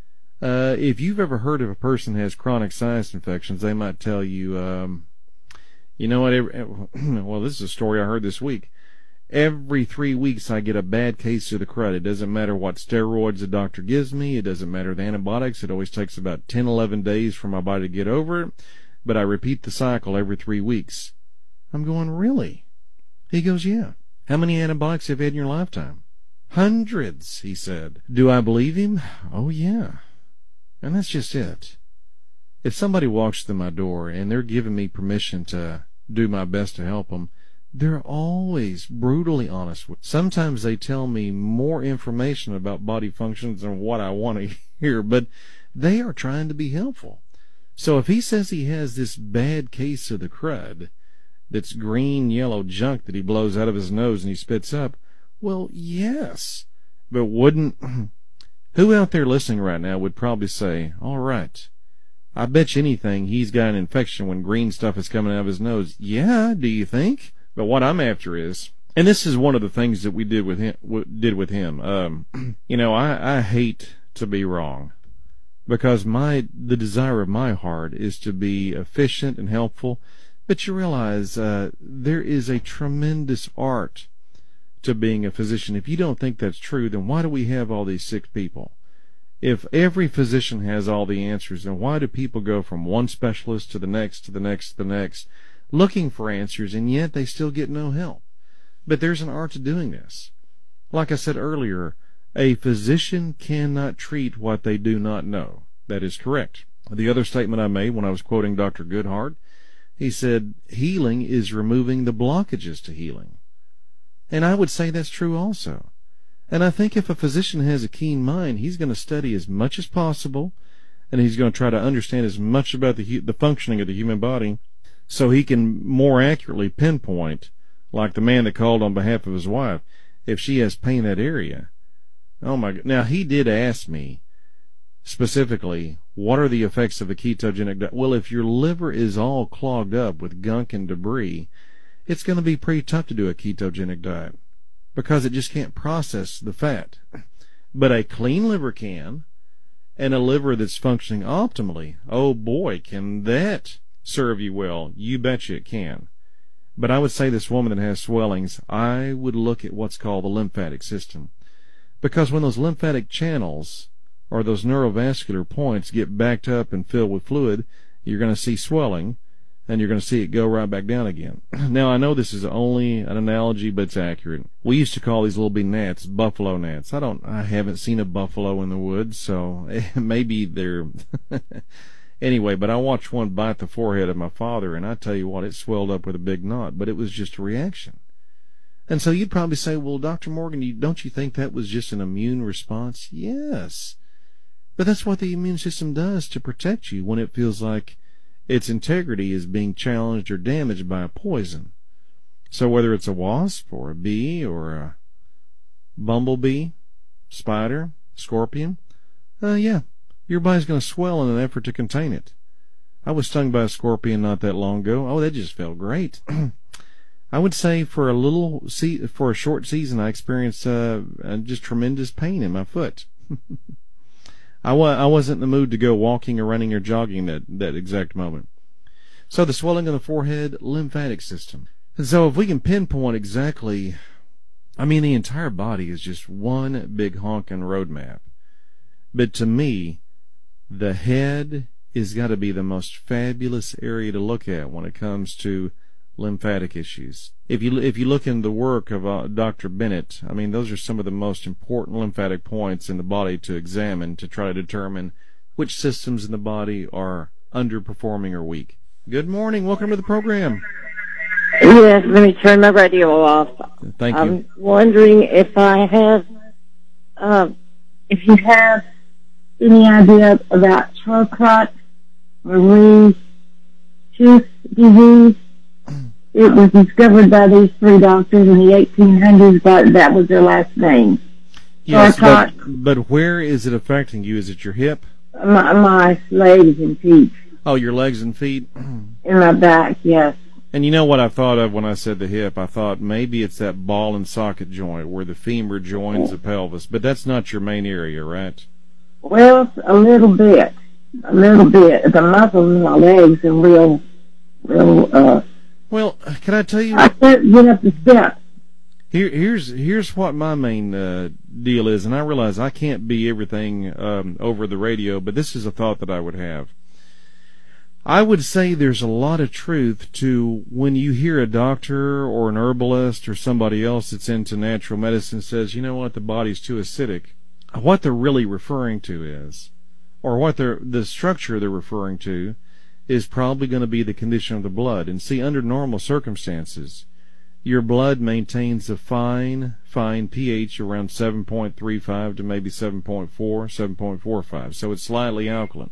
Uh, if you've ever heard of a person who has chronic sinus infections, they might tell you, um, you know what, every, well, this is a story I heard this week. Every three weeks I get a bad case of the crud. It doesn't matter what steroids the doctor gives me. It doesn't matter the antibiotics. It always takes about ten, eleven days for my body to get over it. But I repeat the cycle every three weeks. I'm going, really? He goes, yeah. How many antibiotics have you had in your lifetime? Hundreds, he said. Do I believe him? Oh, yeah. And that's just it. If somebody walks through my door and they're giving me permission to do my best to help them, they're always brutally honest with me. Sometimes they tell me more information about body functions than what I want to hear, but they are trying to be helpful. So if he says he has this bad case of the crud, that's green, yellow junk that he blows out of his nose and he spits up, well, yes. But wouldn't... Who out there listening right now would probably say, all right, I bet you anything he's got an infection when green stuff is coming out of his nose. Yeah, do you think? But what I'm after is, and this is one of the things that we did with him, did with him. Um, you know, I, I hate to be wrong, because my the desire of my heart is to be efficient and helpful. But you realize uh, there is a tremendous art to being a physician. If you don't think that's true, then why do we have all these sick people? If every physician has all the answers, then why do people go from one specialist to the next, to the next, to the next, looking for answers, and yet they still get no help? But there's an art to doing this. Like I said earlier, a physician cannot treat what they do not know. That is correct. The other statement I made when I was quoting Doctor Goodhart, he said, healing is removing the blockages to healing. And I would say that's true also. And I think if a physician has a keen mind, he's going to study as much as possible, and he's going to try to understand as much about the the functioning of the human body so he can more accurately pinpoint, like the man that called on behalf of his wife, if she has pain in that area. Oh my God. Now, he did ask me specifically, what are the effects of a ketogenic diet? Well, if your liver is all clogged up with gunk and debris, it's going to be pretty tough to do a ketogenic diet because it just can't process the fat. But a clean liver can, and a liver that's functioning optimally, oh boy, can that serve you well. You betcha it can. But I would say this woman that has swellings, I would look at what's called the lymphatic system. Because when those lymphatic channels or those neurovascular points get backed up and filled with fluid, you're going to see swelling, and you're going to see it go right back down again. Now, I know this is only an analogy, but it's accurate. We used to call these little bitty gnats buffalo gnats. I don't, I haven't seen a buffalo in the woods, so maybe they're, Anyway, but I watched one bite the forehead of my father, and I tell you what, it swelled up with a big knot, but it was just a reaction. And so you'd probably say, well, Doctor Morgan, you, don't you think that was just an immune response? Yes. But that's what the immune system does to protect you when it feels like its integrity is being challenged or damaged by a poison. So whether it's a wasp or a bee or a bumblebee, spider, scorpion, uh, yeah, your body's going to swell in an effort to contain it. I was stung by a scorpion not that long ago. Oh, that just felt great. I would say for a little, se- for a short season, I experienced uh, just tremendous pain in my foot. I, wa- I wasn't in the mood to go walking or running or jogging that, that exact moment. So the swelling of the forehead, lymphatic system. And so if we can pinpoint exactly, I mean, the entire body is just one big honking roadmap. But to me, the head has got to be the most fabulous area to look at when it comes to lymphatic issues. If you if you look in the work of uh, Doctor Bennett, I mean, those are some of the most important lymphatic points in the body to examine to try to determine which systems in the body are underperforming or weak. Good morning. Welcome to the program. Yes, let me turn my radio off. Thank you. I'm wondering if I have, uh, if you have any idea about Charcot Marie Tooth disease. It was discovered by these three doctors in the eighteen hundreds, but that was their last name. Yes, but, but where is it affecting you? Is it your hip? My, my legs and feet. Oh, your legs and feet? In my back, yes. And you know what I thought of when I said the hip? I thought maybe it's that ball and socket joint where the femur joins the pelvis, but that's not your main area, right? Well, a little bit. A little bit. The muscles in my legs are real, real, uh... Well, can I tell you? I can't get up the steps. Here, here's here's what my main uh, deal is, and I realize I can't be everything um, over the radio, but this is a thought that I would have. I would say there's a lot of truth to when you hear a doctor or an herbalist or somebody else that's into natural medicine says, you know what, the body's too acidic. What they're really referring to is, or what they're the structure they're referring to, is probably going to be the condition of the blood. And see, under normal circumstances, your blood maintains a fine, fine pH around seven point three five to maybe seven point four, seven point four five. So it's slightly alkaline.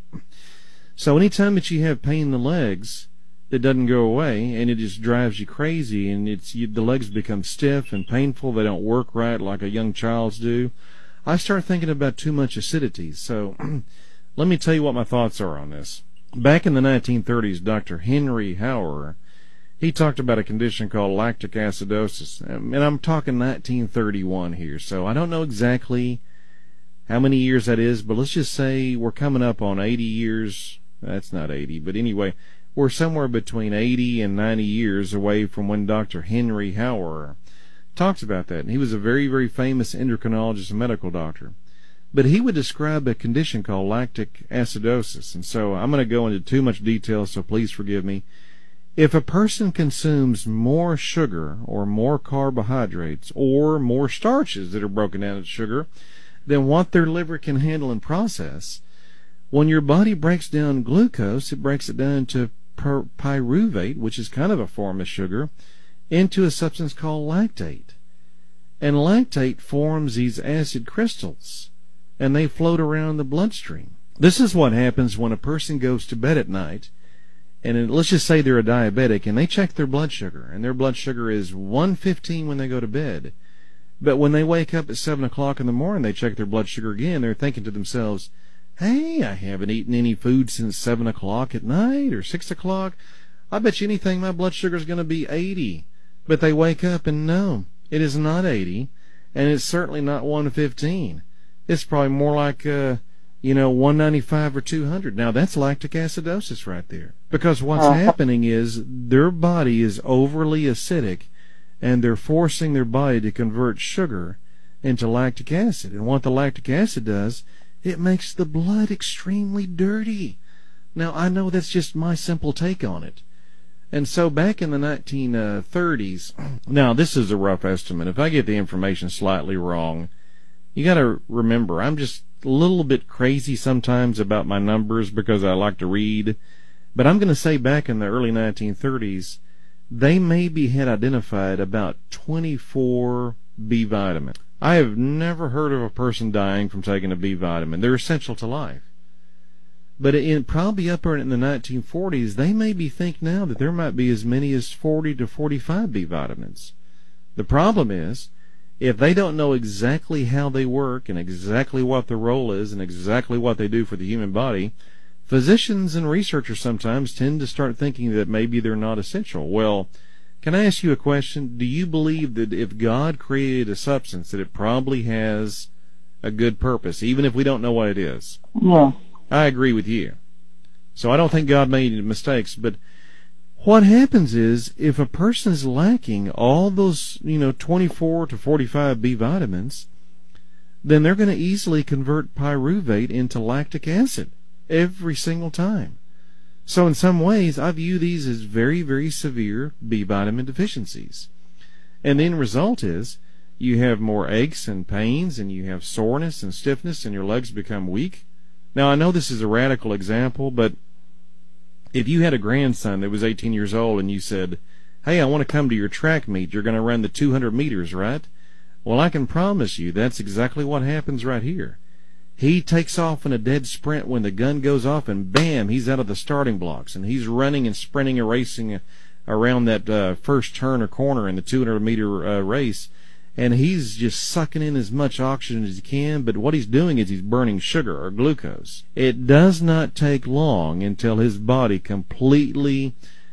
So anytime that you have pain in the legs that doesn't go away and it just drives you crazy and it's you, the legs become stiff and painful, they don't work right like a young child's do, I start thinking about too much acidity. So let me tell you what my thoughts are on this. Back in the nineteen thirties, Doctor Henry Hauer, he talked about a condition called lactic acidosis. And I'm talking nineteen thirty-one here, so I don't know exactly how many years that is, but let's just say we're coming up on eighty years. That's not eighty, but anyway, we're somewhere between eighty and ninety years away from when Doctor Henry Hauer talks about that. And he was a very, very famous endocrinologist and medical doctor. But he would describe a condition called lactic acidosis. And so I'm going to go into too much detail, so please forgive me. If a person consumes more sugar or more carbohydrates or more starches that are broken down into sugar than what their liver can handle and process, when your body breaks down glucose, it breaks it down to pyruvate, which is kind of a form of sugar, into a substance called lactate. And lactate forms these acid crystals, and they float around the bloodstream. This is what happens when a person goes to bed at night, and let's just say they're a diabetic, and they check their blood sugar, and their blood sugar is one fifteen when they go to bed. But when they wake up at seven o'clock in the morning, they check their blood sugar again, they're thinking to themselves, hey, I haven't eaten any food since seven o'clock at night, or six o'clock. I bet you anything my blood sugar is going to be eighty. But they wake up, and no, it is not eighty, and it's certainly not one fifteen. It's probably more like, uh, you know, one ninety-five or two hundred. Now, that's lactic acidosis right there. Because what's uh, happening is their body is overly acidic, and they're forcing their body to convert sugar into lactic acid. And what the lactic acid does, it makes the blood extremely dirty. Now, I know that's just my simple take on it. And so back in the nineteen thirties, now this is a rough estimate. If I get the information slightly wrong, you got to remember, I'm just a little bit crazy sometimes about my numbers because I like to read, but I'm going to say back in the early nineteen thirties, they maybe had identified about twenty-four B vitamins. I have never heard of a person dying from taking a B vitamin. They're essential to life. But in probably up in the nineteen forties, they maybe think now that there might be as many as forty to forty-five B vitamins. The problem is, if they don't know exactly how they work and exactly what their role is and exactly what they do for the human body, physicians and researchers sometimes tend to start thinking that maybe they're not essential. Well, can I ask you a question? Do you believe that if God created a substance that it probably has a good purpose, even if we don't know what it is? Yeah. I agree with you. So I don't think God made any mistakes, but what happens is if a person is lacking all those, you know, twenty-four to forty-five B vitamins, then they're going to easily convert pyruvate into lactic acid every single time. So in some ways, I view these as very, very severe B vitamin deficiencies. And the end result is you have more aches and pains, and you have soreness and stiffness, and your legs become weak. Now, I know this is a radical example, but if you had a grandson that was eighteen years old and you said, hey, I want to come to your track meet, you're going to run the two hundred meters, right? Well, I can promise you that's exactly what happens right here. He takes off in a dead sprint when the gun goes off, and bam, he's out of the starting blocks, and he's running and sprinting and racing around that uh, first turn or corner in the two hundred meter uh, race, and he's just sucking in as much oxygen as he can, but what he's doing is he's burning sugar or glucose. It does not take long until his body completely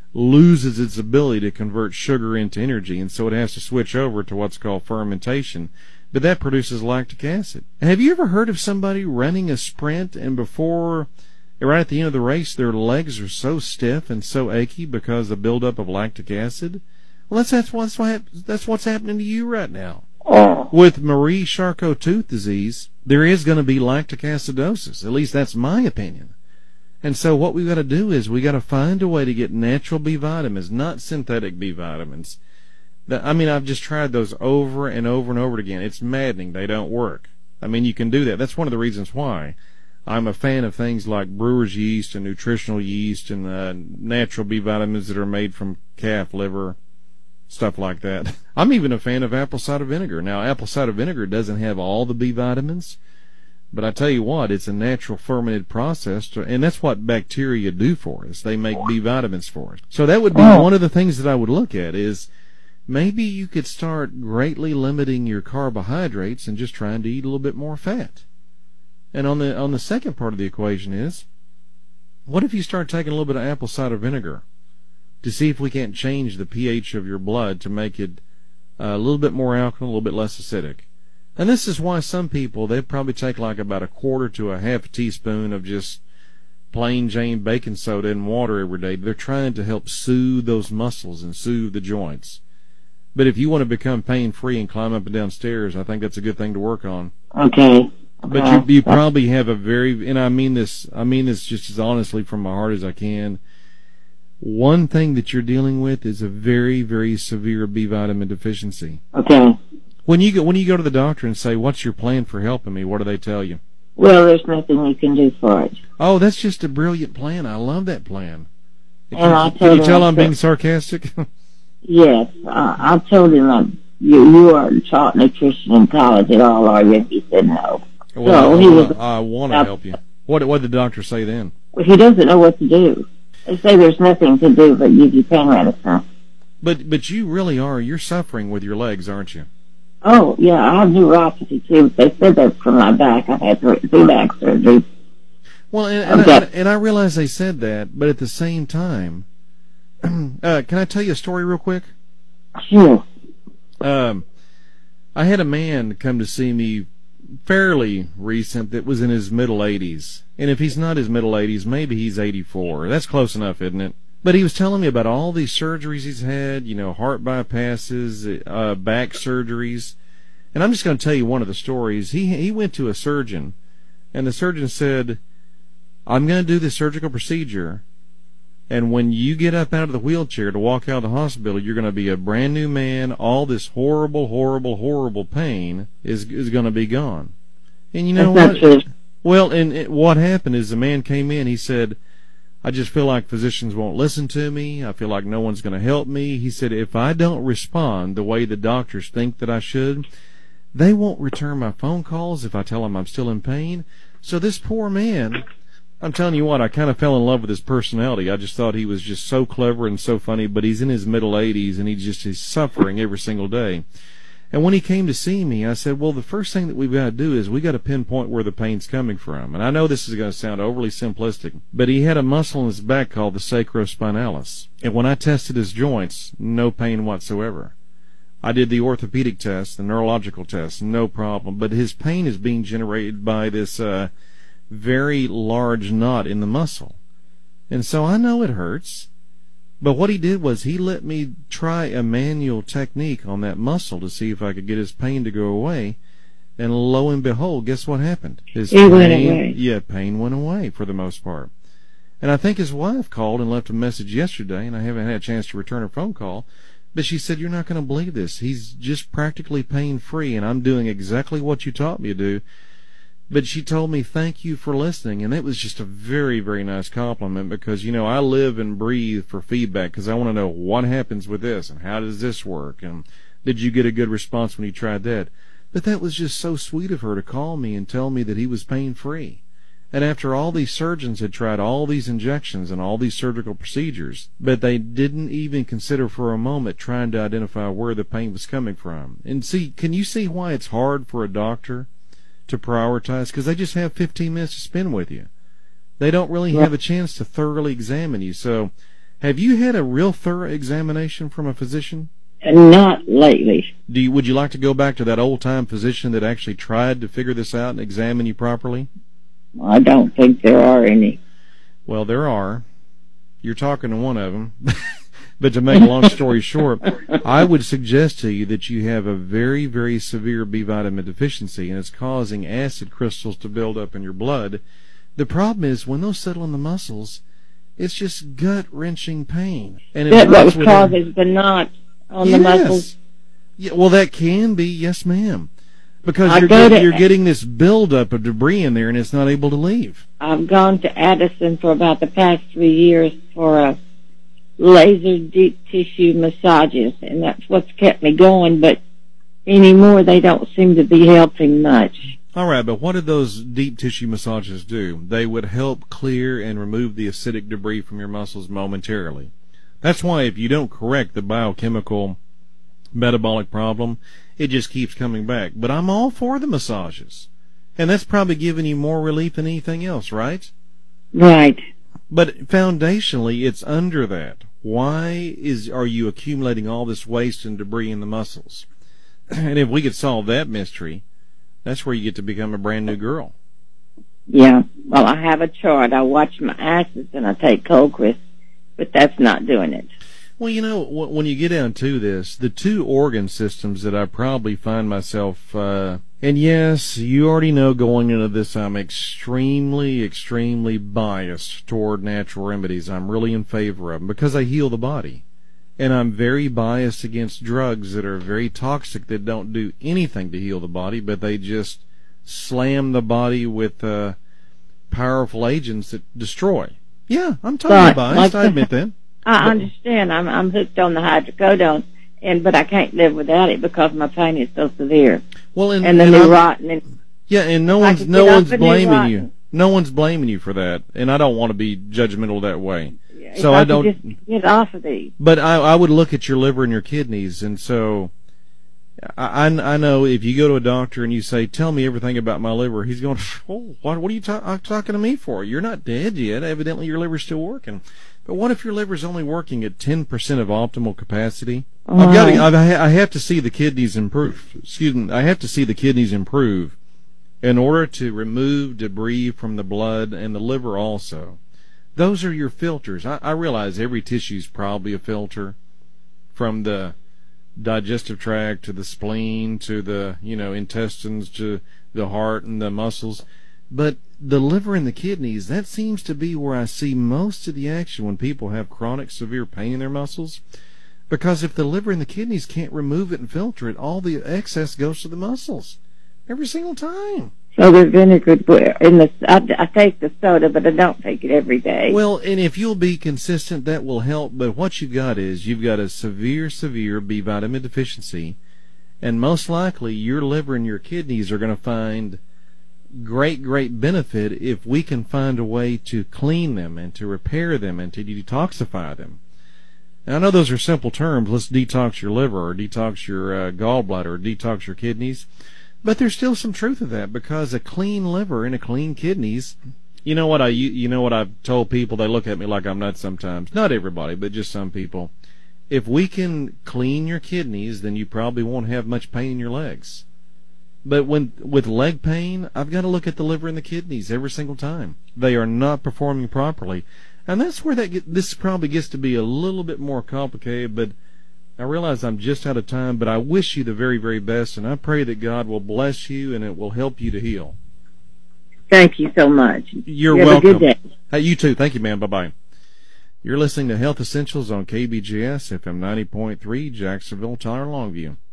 loses its ability to convert sugar into energy, and so it has to switch over to what's called fermentation. But that produces lactic acid. And have you ever heard of somebody running a sprint and before, right at the end of the race, their legs are so stiff and so achy because of buildup of lactic acid? Well, that's, that's, what's, that's what's happening to you right now. Oh. With Marie-Charcot tooth disease, there is going to be lactic acidosis. At least that's my opinion. And so what we've got to do is we've got to find a way to get natural B vitamins, not synthetic B vitamins. I mean, I've just tried those over and over and over again. It's maddening. They don't work. I mean, you can do that. That's one of the reasons why I'm a fan of things like brewer's yeast and nutritional yeast and uh, natural B vitamins that are made from calf liver, stuff like that. I'm even a fan of apple cider vinegar. Now, apple cider vinegar doesn't have all the B vitamins, but I tell you what, it's a natural fermented process, to, and that's what bacteria do for us. They make B vitamins for us. So that would be one of the things that I would look at is maybe you could start greatly limiting your carbohydrates and just trying to eat a little bit more fat. And on the on the second part of the equation is, what if you start taking a little bit of apple cider vinegar to see if we can't change the pH of your blood to make it uh, a little bit more alkaline, a little bit less acidic? And this is why some people, they probably take like about a quarter to a half a teaspoon of just plain Jane baking soda in water every day. They're trying to help soothe those muscles and soothe the joints. But if you want to become pain-free and climb up and down stairs, I think that's a good thing to work on. Okay. But you, you probably have a very, and I mean this, I mean this just as honestly from my heart as I can. One thing that you're dealing with is a very, very severe B vitamin deficiency. Okay. When you go, when you go to the doctor and say, "What's your plan for helping me?" What do they tell you? Well, there's nothing you can do for it. Oh, that's just a brilliant plan. I love that plan. And Can, I can told you tell him I'm being sarcastic? Yes, uh, I told him that you you are taught nutrition in college at all, are you? He said no. Well, so I, he I, was. I want to help you. What what did the doctor say then? He doesn't know what to do. They say there's nothing to do but give you pain medicine. But but you really are. You're suffering with your legs, aren't you? Oh yeah, I have neuropathy too. They said that from my back. I've had three, three back surgeries. Well, and, and, okay. I, and I realize they said that, but at the same time, uh, can I tell you a story real quick? Sure. Um, I had a man come to see me fairly recent that was in his middle eighties. And if he's not his middle eighties, maybe he's eighty-four. That's close enough, isn't it? But he was telling me about all these surgeries he's had, you know, heart bypasses, uh, back surgeries. And I'm just going to tell you one of the stories. He he went to a surgeon, and the surgeon said, I'm going to do this surgical procedure, and when you get up out of the wheelchair to walk out of the hospital, you're going to be a brand new man. All this horrible, horrible, horrible pain is is going to be gone. And you know That's what? not true. Well, and it, what happened is the man came in, he said, I just feel like physicians won't listen to me. I feel like no one's going to help me. He said, if I don't respond the way the doctors think that I should, they won't return my phone calls if I tell them I'm still in pain. So this poor man, I'm telling you what, I kind of fell in love with his personality. I just thought he was just so clever and so funny, but he's in his middle eighties and he just is suffering every single day. And when he came to see me, I said, well, the first thing that we've got to do is we got to pinpoint where the pain's coming from. And I know this is going to sound overly simplistic, but he had a muscle in his back called the sacrospinalis. And when I tested his joints, no pain whatsoever. I did the orthopedic test, the neurological test, no problem. But his pain is being generated by this uh, very large knot in the muscle. And so I know it hurts. But what he did was he let me try a manual technique on that muscle to see if I could get his pain to go away. And lo and behold, guess what happened? His it pain, went away. Yeah, pain went away for the most part. And I think his wife called and left a message yesterday, and I haven't had a chance to return her phone call. But she said, you're not going to believe this. He's just practically pain-free, and I'm doing exactly what you taught me to do. But she told me, thank you for listening, and it was just a very, very nice compliment because, you know, I live and breathe for feedback because I want to know what happens with this and how does this work and did you get a good response when you tried that. But that was just so sweet of her to call me and tell me that he was pain-free. And after all these surgeons had tried all these injections and all these surgical procedures, but they didn't even consider for a moment trying to identify where the pain was coming from. And see, can you see why it's hard for a doctor to prioritize? Because they just have fifteen minutes to spend with you. They don't really Yeah. have a chance to thoroughly examine you. So have you had a real thorough examination from a physician? And not lately. Do you, would you like to go back to that old-time physician that actually tried to figure this out and examine you properly? I don't think there are any. Well, there are. You're talking to one of them. But to make a long story short, I would suggest to you that you have a very, very severe B vitamin deficiency, and it's causing acid crystals to build up in your blood. The problem is when those settle in the muscles, it's just gut-wrenching pain. And it That what hurts was within- causes the knot on the Yes. muscles. Yeah, well, that can be, yes, ma'am. Because I you're, go get, to- you're getting this buildup of debris in there, and it's not able to leave. I've gone to Addison for about the past three years for a laser deep tissue massages, and that's what's kept me going, but anymore they don't seem to be helping much. All right, but what did those deep tissue massages do? They would help clear and remove the acidic debris from your muscles momentarily. That's why if you don't correct the biochemical metabolic problem, it just keeps coming back. But I'm all for the massages. And that's probably giving you more relief than anything else, right? Right. But foundationally, it's under that. Why is are you accumulating all this waste and debris in the muscles? And if we could solve that mystery, that's where you get to become a brand new girl. Yeah. Well, I have a chart. I watch my acids and I take Colchris, but that's not doing it. Well, you know, when you get down to this, the two organ systems that I probably find myself, uh, and yes, you already know going into this, I'm extremely, extremely biased toward natural remedies. I'm really in favor of them because they heal the body. And I'm very biased against drugs that are very toxic that don't do anything to heal the body, but they just slam the body with uh, powerful agents that destroy. Yeah, I'm totally Right, biased. like I admit that. I understand. I'm I'm hooked on the hydrocodone, and but I can't live without it because my pain is so severe. Well, and, And the and I'm- Neurontin. And Yeah, and no I one's could no get off one's of blaming Neurontin. you. No one's blaming you for that, and I don't want to be judgmental that way. if So I, I could don't. just get off of these. But I, I would look at your liver and your kidneys, and so I, I I know if you go to a doctor and you say, "Tell me everything about my liver," he's going, "Oh, what, what are you ta- talking to me for? You're not dead yet. Evidently, your liver's still working." But what if your liver's only working at ten percent of optimal capacity? I've got to, I've, I have to see the kidneys improve. Excuse me. I have to see the kidneys improve in order to remove debris from the blood and the liver also. Those are your filters. I, I realize every tissue is probably a filter, from the digestive tract to the spleen to the, you know, intestines to the heart and the muscles. But the liver and the kidneys, that seems to be where I see most of the action when people have chronic severe pain in their muscles. Because if the liver and the kidneys can't remove it and filter it, all the excess goes to the muscles. Every single time. So the vinegar in the I, I take the soda, but I don't take it every day. Well, and if you'll be consistent, that will help. But what you've got is you've got a severe, severe B vitamin deficiency, and most likely your liver and your kidneys are going to find great, great benefit if we can find a way to clean them and to repair them and to detoxify them. Now, I know those are simple terms. Let's detox your liver or detox your uh, gallbladder or detox your kidneys. But there's still some truth to that, because a clean liver and a clean kidneys, you know what I you know what I've told people, they look at me like I'm nuts sometimes. Not everybody, but just some people. If we can clean your kidneys, then you probably won't have much pain in your legs. But when with leg pain, I've got to look at the liver and the kidneys every single time. They are not performing properly. And that's where that get, this probably gets to be a little bit more complicated, but I realize I'm just out of time, but I wish you the very, very best, and I pray that God will bless you and it will help you to heal. Thank you so much. You're you have welcome. A good day. Hey, you too. Thank you, ma'am. Bye-bye. You're listening to Health Essentials on K B G S F M ninety point three, Jacksonville, Tyler, Longview.